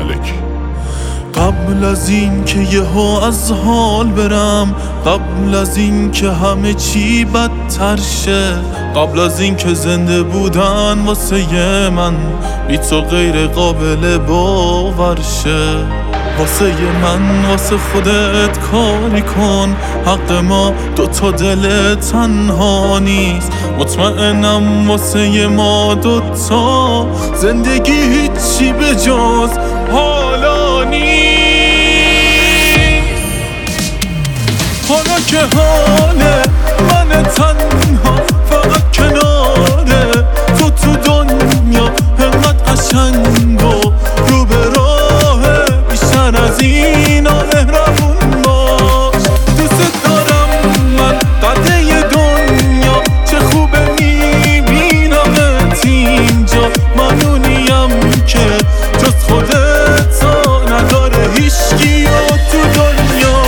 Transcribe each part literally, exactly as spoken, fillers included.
ملک. قبل از این که یهو از حال برم، قبل از این که همه چی بدتر شه، قبل از این که زنده بودن واسه من بی تو غیر قابل باور شه، واسه من واسه خودت کاری کن، حق ما دوتا دل تنها نیست، مطمئنم واسه ما دوتا زندگی هیچی به جز حالا نیست. حالا که حاله من تنها فقط کناره تو تو دنیا انقدر قشنگ و رو به راهه، بیشتر از اینا مهربون باش. دوست دارم من قده دنیا، چه خوبه میبینمت اینجا، منونیم که جز خودت تا نداره هیچکی و تو دنیا.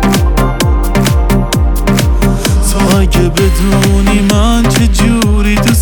اگه بدونی من چه جوری